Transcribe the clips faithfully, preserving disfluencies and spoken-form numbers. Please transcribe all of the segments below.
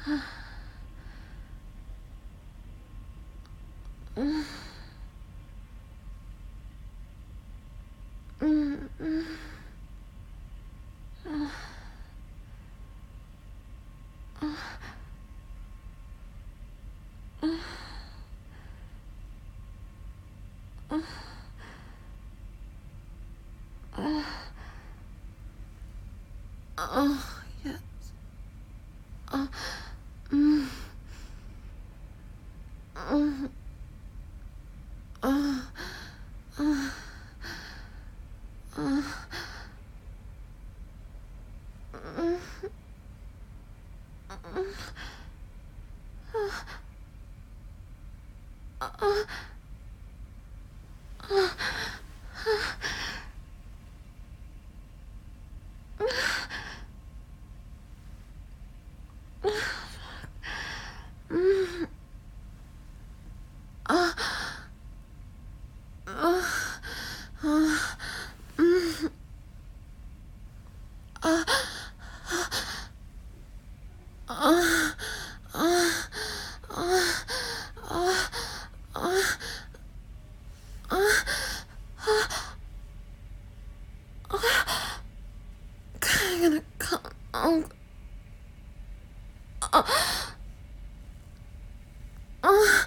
Oh, yes. Oh, mm, mm, uh, uh, uh, mm, uh, uh, mm, uh, uh, uh, mm, uh, uh, uh, uh, uh, uh, I'm gonna come. Oh, uh, uh,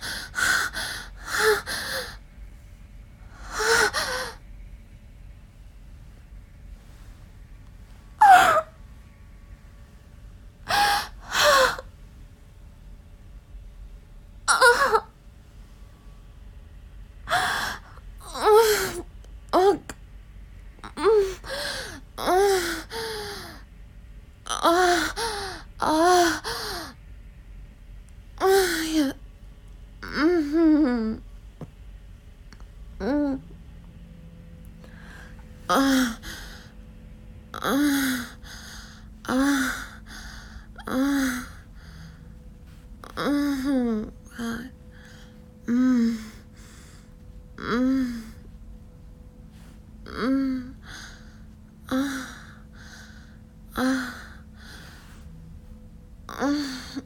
oh, mm, uh, uh, uh, uh, yeah. Mm-hmm. Mm, uh, uh, uh, uh, mm-hmm. God. Mm, mm, mm, uh, uh, uh,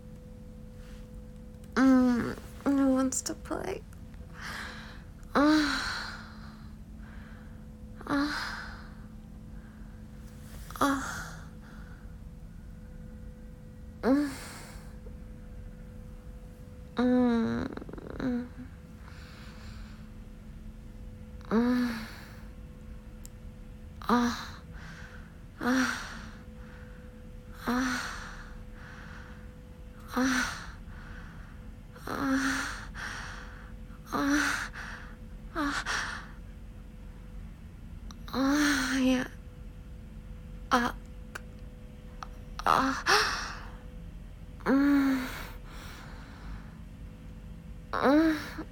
mm. Who wants to play? Uh, uh, uh, mm, mm, mm, mm, uh, uh, uh, uh, uh, uh, uh, uh, yeah. Uh, uh, mm, mm,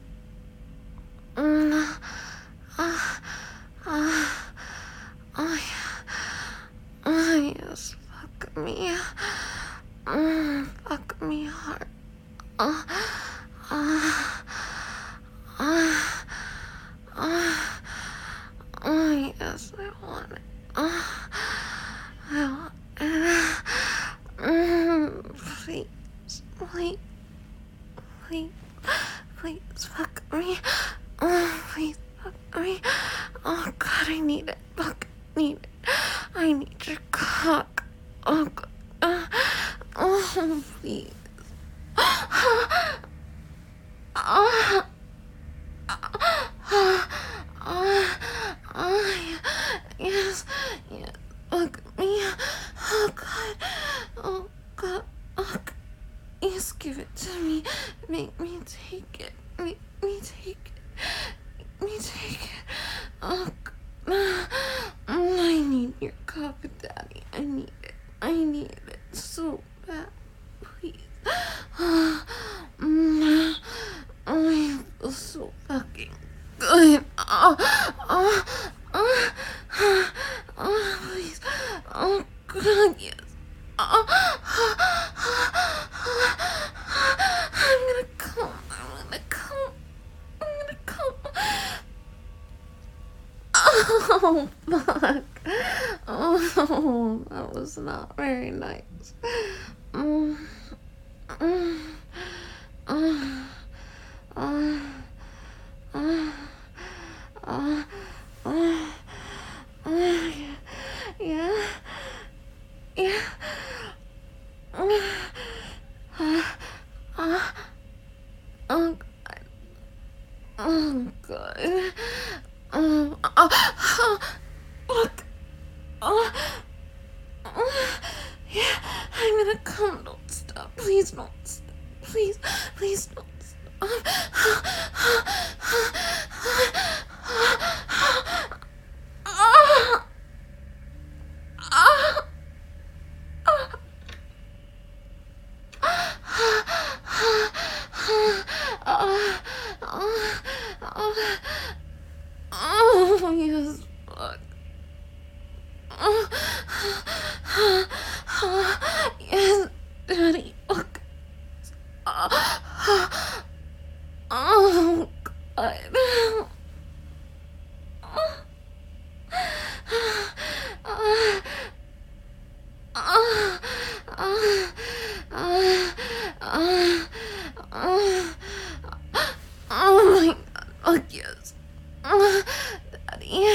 mm, uh, uh, oh, yeah. Oh, yes. Fuck me. Mm, fuck me hard. Uh, uh, uh, uh, oh, yes, I want it. Uh, I want it. Mm, please, please, please, please, fuck me. Oh, please, fuck me. Oh, God, I need it. Fuck, need it. I need your cock. Oh, God. Uh, oh, please. Uh, uh, uh, uh, yes, yes, fuck me. Oh, God. Oh, God. Oh, God. Yes, give it to me. Make me take it. Make me take it. Make me take it. Oh, God. I need your cock, Daddy. I need it. I need it so bad. Please. Mm, I feel so fucking good. Oh, oh, oh, oh, please. Oh, God, yes. Oh, I'm gonna come. I'm gonna come. I'm gonna come. Oh, fuck. Oh, that was not very nice. Mm. Mm. Uh, uh, uh, uh, uh, uh, yeah, yeah, uh, uh, uh, oh, oh, God. Um, uh, uh, look, uh, uh, yeah, I'm gonna come. Don't stop. Please don't stop. Please, please don't Oh, yes, fuck. Yes, Daddy, fuck. Oh, God. Oh my God, fuck yes. Daddy.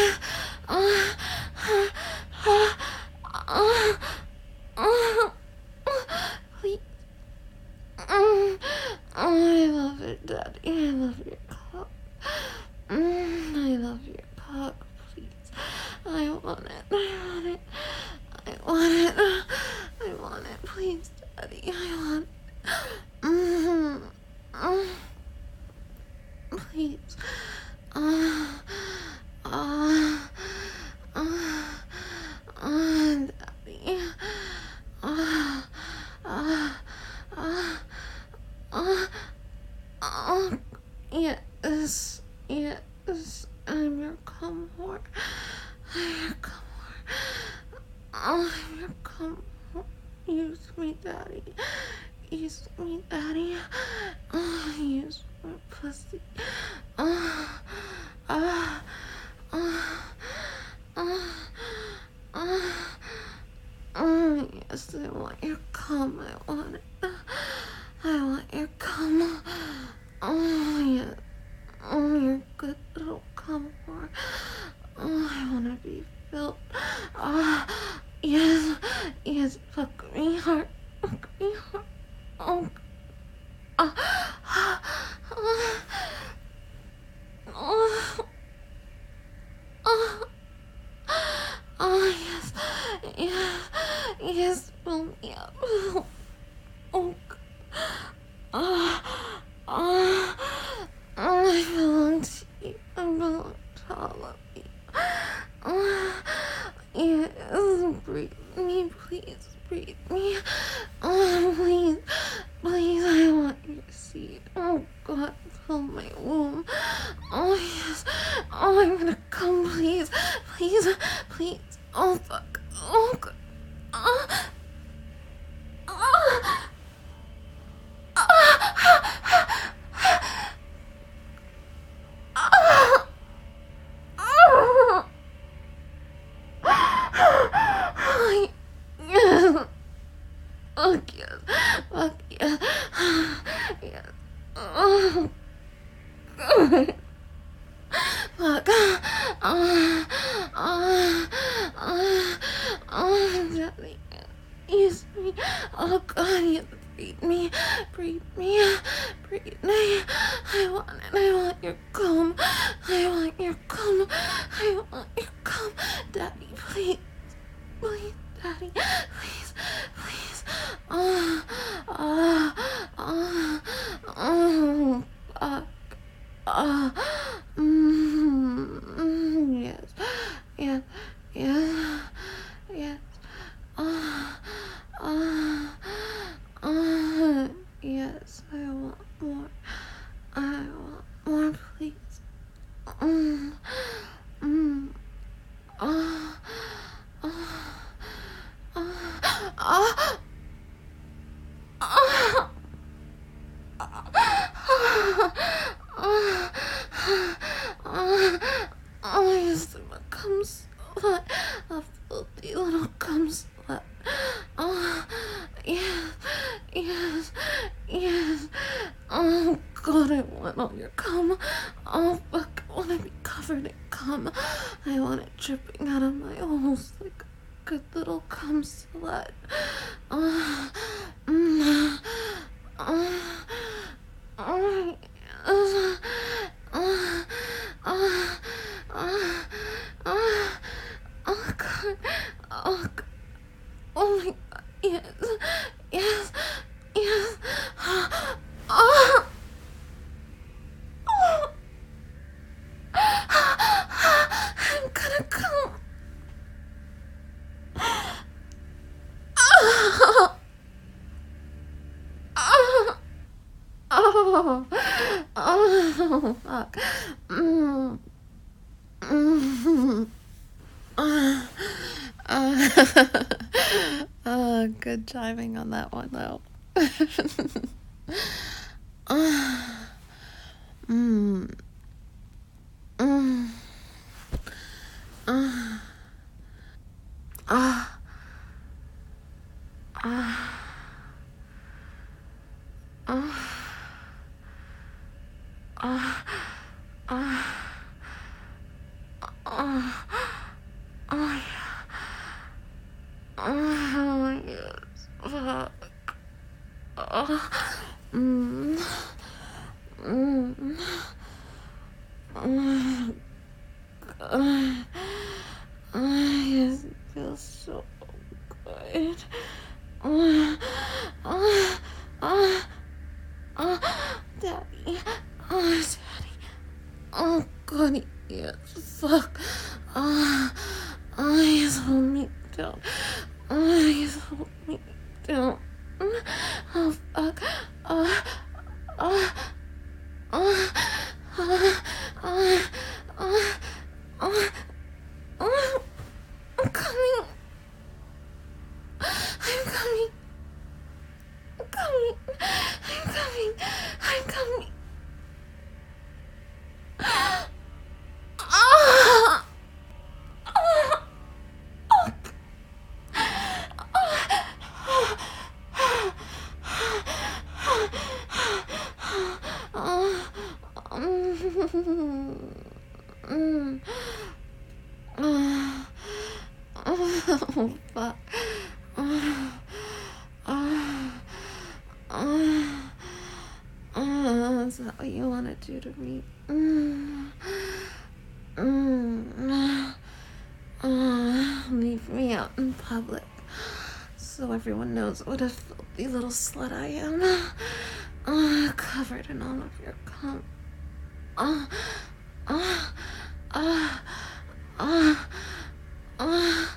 Please. Oh, I love it, Daddy. I love your cock. Mm, I love your cock, please. I want it. I want it. I want it. I want it, please, Daddy. I want it. Mm, mm, please. Uh, uh, uh, uh, Daddy. Uh, uh, uh, uh, uh, yes, yes, I'm your cum whore. I'm your cum whore. I'm your cum whore. Use me, Daddy. Use me, Daddy. Oh, use my pussy. Oh, ah, ah, ah, ah. Oh, yes, I want your cum. I want it. I want your cum. Oh, yeah. Oh, you're good little cum whore. Oh, I want to be filled. Ah, oh, yes, yes, fuck me hard. Fuck me hard. Oh, ah, ah, ah, oh, oh, oh, yes, yes, yes, fill me up. Oh, ah, ah, I belong to you. I belong to all of you. Ah, yes, breathe me, please, breathe me. Oh, please, please, I want your seed. Oh, God, fill my womb. Oh, yes. Oh, I'm gonna come, please, please, please. Oh, fuck. Oh, God. Oh, oh. Fuck yes. Fuck yes. Yes. Oh, God. Fuck. Oh, oh, oh, oh, Daddy. Use me. Oh, God, you breathe me. Breathe me. Breathe me. I want it. I want your cum. I want your cum. I want your cum. Daddy, please. Please, Daddy. Please. Please. Oh, oh, oh, oh, fuck. Oh, mm, mm, yes. Yes. Yes. Yes. Oh, oh, oh, yes. I want more. I want more, please. Mm, mm, oh, oh, oh, oh. Oh, oh, yes, my cum slut. A filthy little cum slut. Oh, yes, yes, Yes. Oh god, I want all your cum. Oh fuck, I wanna be covered in cum. I want it dripping out of my holes like a good little cum slut. Uh, mm, uh, uh, uh, uh, uh, uh, uh, oh god. Oh god. Oh my god. Yes. Yes. Yes. Oh. Oh. I'm gonna come. Oh. Oh. Oh. Oh. Fuck. Mm. Mm. Uh, uh, uh, good timing on that one, though. uh, mm, mm, uh, uh, uh, uh, uh, uh, uh, oh, yeah. Oh, yes. Fuck. Oh, mm, mm, oh, God. Oh, yes, it feels so good. Oh, oh, oh, oh, Daddy. Oh, Daddy. Oh, God, yes, fuck. Oh, oh, yes, hold me down. Oh, yes, hold me down. Oh, fuck. Oh, oh, oh, oh, oh, oh, oh, oh, I'm coming. I'm coming. I'm coming. I'm coming. I'm coming. Ah! Ah! Mm. Oh, fuck. Oh, oh, oh, oh, is that what you want to do to me? Mm. Mm. Oh, leave me out in public so everyone knows what a filthy little slut I am. Oh, covered in all of your cum. Oh, oh, oh, oh, oh,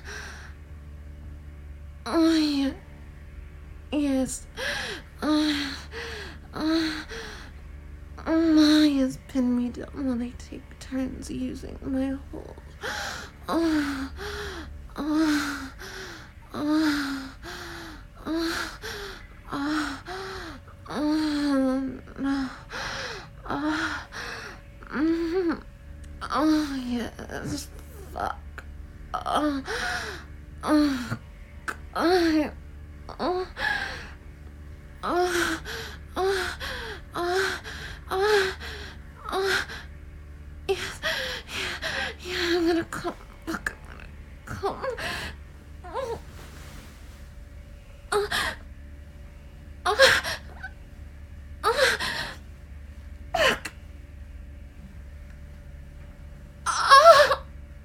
oh, yeah. Yes. Oh, oh, oh, Maya's pinned me down when I take turns using my hole. Oh, oh, oh, oh, oh, oh, no. Oh, mm, oh, yes, fuck. Oh, oh, God. Oh, oh, oh, oh, oh, oh, yes, yeah, yeah, I'm gonna come. Fuck, I'm gonna come. Oh, oh, oh, oh, fuck. Oh,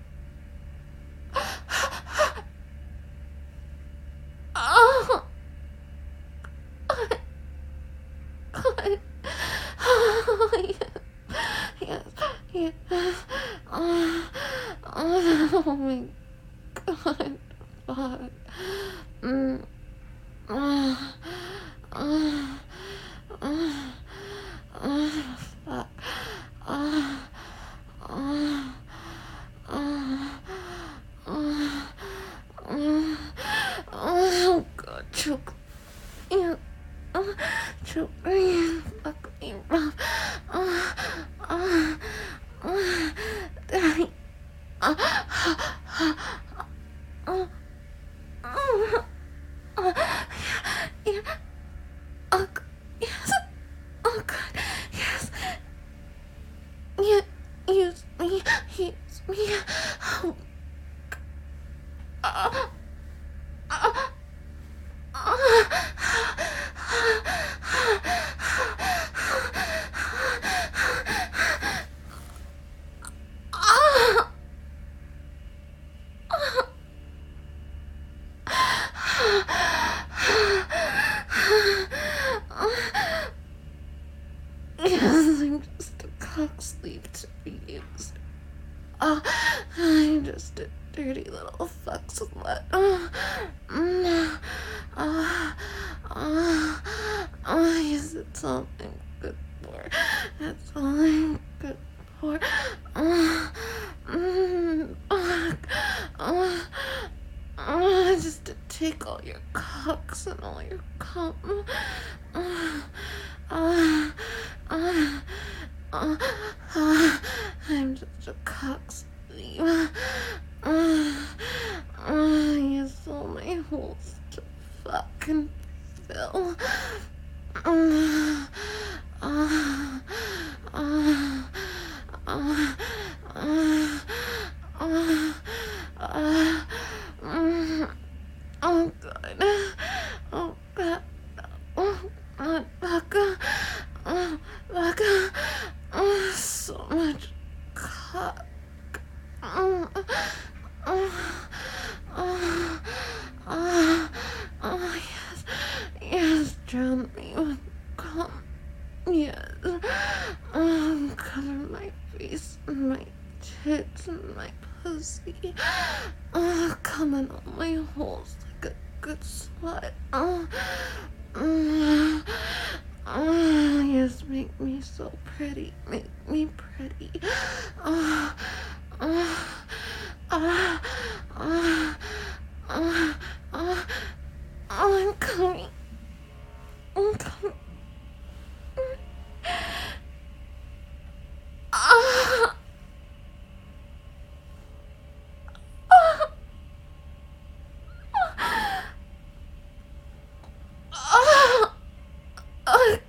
oh, God, God. Oh, yes, yes, yes. Oh, oh my God, fuck. Mm. Oh, oh, oh, oh, fuck. Oh, oh, oh, oh, oh, oh, God, choke. Yeah. Oh, choke me. Fuck me, Rob. Oh, oh, oh, Daddy. Oh, oh, oh, oh, oh, yeah, yeah. Oh, yes. Ah, ah, ah, yes, it's all I'm good for. That's all I'm good for. Ah, mm, ah, ah, ah, just to take all your cocks and all your cum. Ah, ah, ah, ah, ah, I'm just a cockslave. Ah, ah, you saw my holes to fucking fill. Ah, ah, ah, ah, ah, ah, ah, mm, oh god, oh god, oh god, Becca, oh, Becca, oh, so much cock. Oh, oh, oh, oh, oh, yes, yes, drown me with cum, yes, oh, cover my face and my tits and my pussy, oh, come in all my holes like a good slut, oh, mm, oh, yes, make me so pretty, make me pretty, oh, oh, ah, ah, ah, ah, I'm coming. I'm coming. Ah, ah, ah, ah,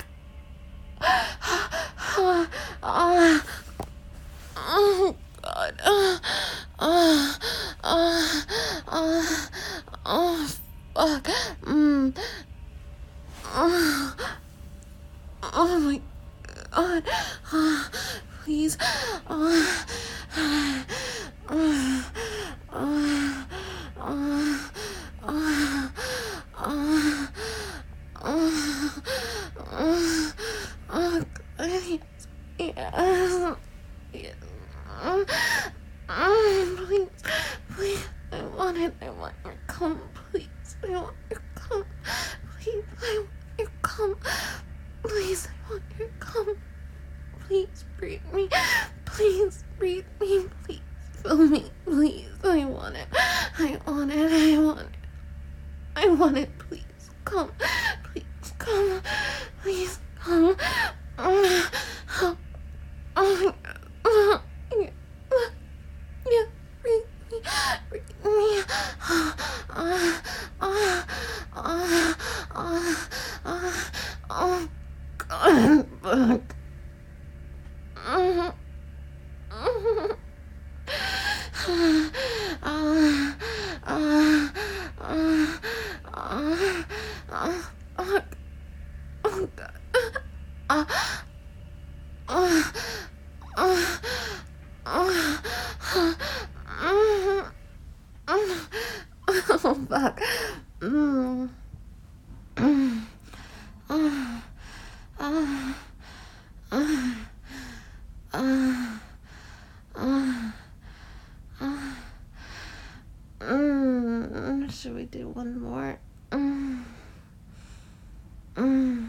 ah, ah, oh God. Ah, ah, ah, ah, oh, fuck. Mm. Oh, oh my God. Ah, please. Ah, ah, ah, ah, ah, ah, ah, ah, ah, oh, God. Yes. Yes. Yes. Mm, mm, please, please, I want it. I want your cum, please. I want your cum. Please, I want your cum. Please, I want your cum. Please breathe me. Please breathe me. Please fill me. Please, I want it. I want it. I want it. I want it. Please come. Please come. Please come. Oh, oh, oh, oh, yeah, yeah, breathe me, breathe me. Ah, ah, ah, ah, ah, ah, oh, God, fuck. Mm, mm. Ah, ah, ah, ah, ah, ah, fuck. Oh, God. Ah, ah, ah, ah, ah, mm, oh, fuck. Mm, mm, ah, ah, ah, ah, ah, ah. Mm, should we do one more? Mm, mm,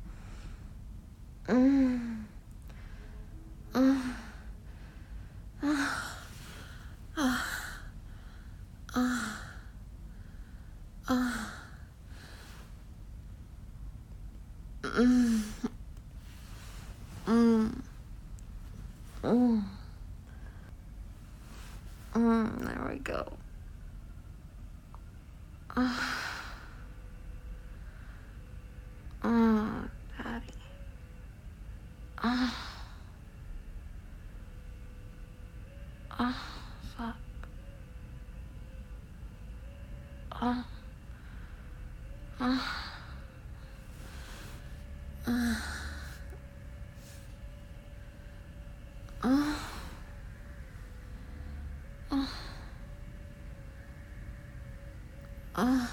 mm, ah, ah, ah, ah, ah, mm, mm, mm, mm, there we go. Ah, ah, Daddy. Ah, ah, fuck. Ah, ah, ah, ah, ah, ah,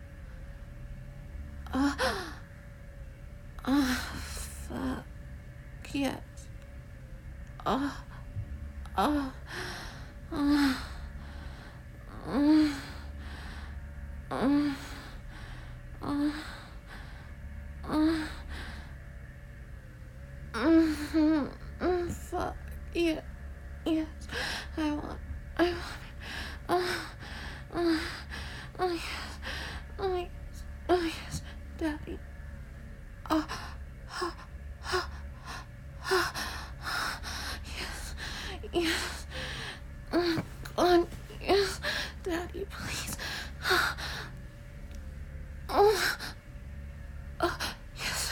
ah, ah, fuck. Yes. Ah, ah, ah, mm, mm, Mm, mm, fuck. Yeah. Yes. I want. I want it. Oh, oh, oh yes. Oh yes. Oh yes. Daddy. Oh, oh, oh, oh, oh. Yes. Yes. Oh, God. Yes. Daddy, please. Oh, oh, yes.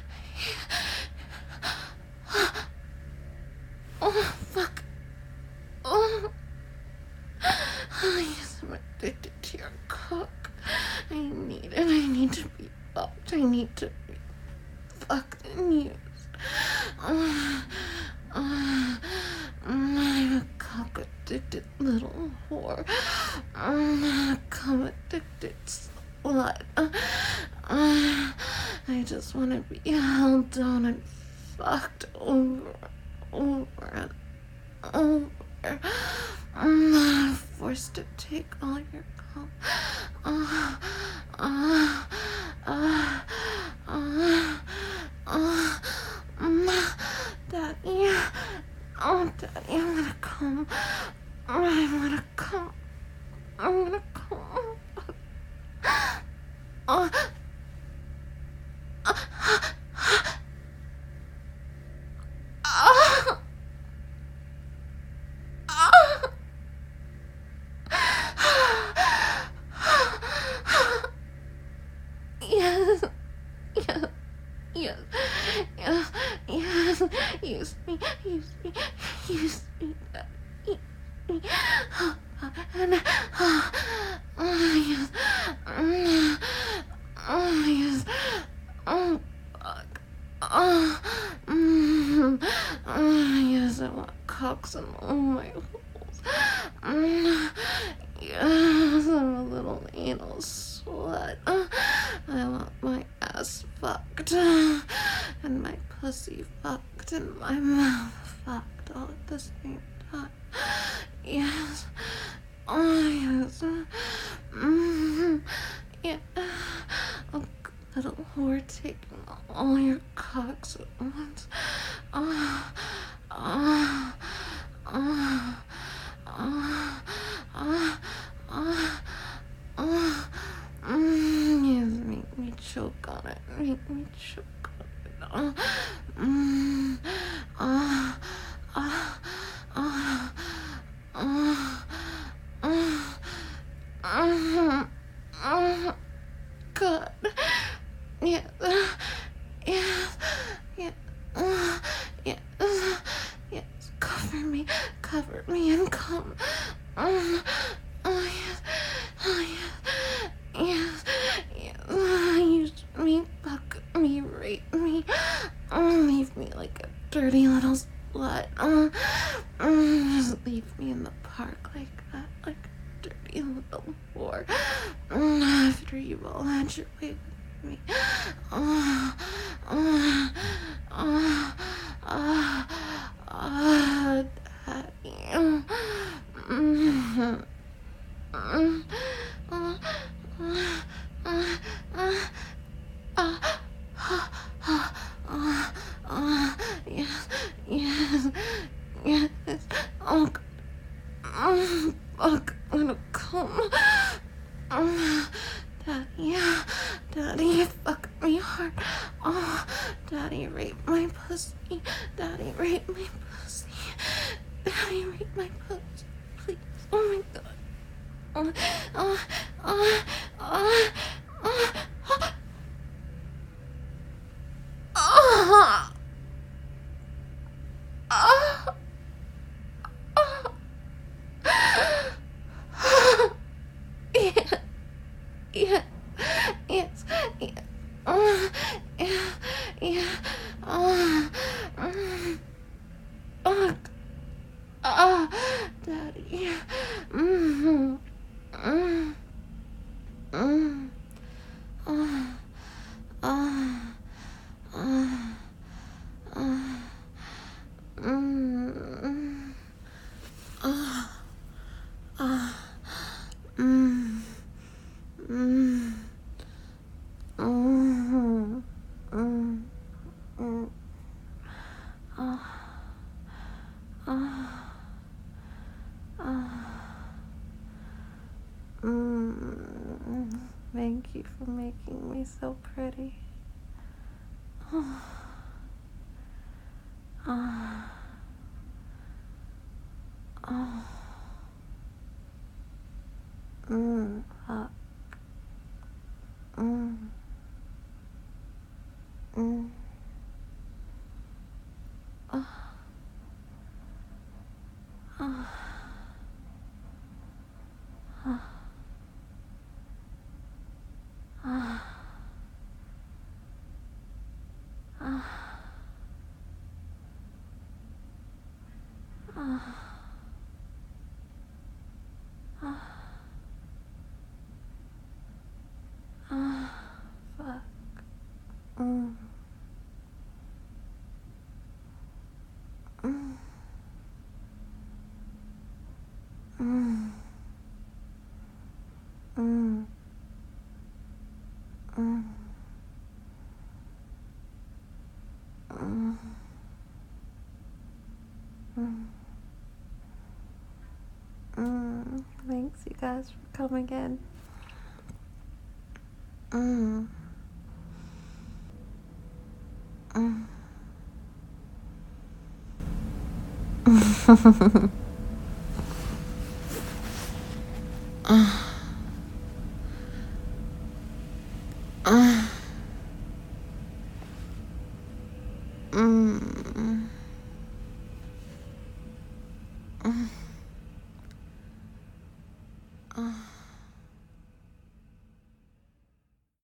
Oh, fuck. Oh, oh, yes, I'm addicted to your cock. I need it. I need to be fucked. I need to be fucked and used. Oh, oh, I'm a cock addicted little whore. I'm a cum addicted slut. Uh, uh, I just want to be held down and fucked over, over and over. I'm not forced to take all your cum. Uh, uh, uh, uh, uh, um, Daddy, oh, Daddy, I'm gonna come. I'm gonna come. I'm gonna come. Uh, uh, uh, yes, yes, yes, yes, yes, use me, use me, use me, use me, and, uh, yes, oh, yes, oh, fuck, oh, mm, oh, yes, I want cocks in all my holes, mm, yes, I'm a little anal slut, uh, I want my ass fucked, uh, and my pussy fucked, and my mouth fucked all at the same time, yes, oh, yes, uh, mm, yeah, a little whore taking all your cocks at once, oh, oh, oh, oh, oh, oh, oh, mm, yes, make me choke on it, make me choke on it, oh, mm, oh, oh, oh, oh, oh, oh, oh, God, yes, yes, yes, uh, yes, yes, cover me, cover me and come, um, oh yes, oh yes, yes, yes, uh, use me, fuck me, rape me, oh, leave me like a dirty little slut, uh, um, just leave me in the park like that, like a dirty little whore, um, after you've all had your way with me, oh, oh, oh, oh, oh, Daddy, oh, mm, mm, oh, oh, oh, oh, oh, oh, oh, oh, oh, yes, yes, yes, oh, oh, fuck, I'm gonna come, oh, Daddy, Daddy, fuck me hard, oh, Daddy, rape my pussy, Daddy, rape my pussy, Daddy, rape my pussy, please, oh my God, oh, oh, oh, oh, oh, oh. Oh, oh, oh, yeah, yeah, yes, yeah, oh, yeah, yeah, oh, mm, oh, oh, Daddy, mm, mm, mm, oh, oh, oh, oh, mm, oh, oh, mm, mm, mm, mm, making me so pretty. Oh. Oh. Oh. Mmm, fuck. Mmm. Mmm. Oh. Oh. Oh. Oh. Oh. Oh. Oh. Oh. Fuck. Mm. Mm. Mm. Mm. Mm. Mm. Mm. Mm. Thanks, you guys, for coming in. Mm. Mm. uh. Uh. Mm.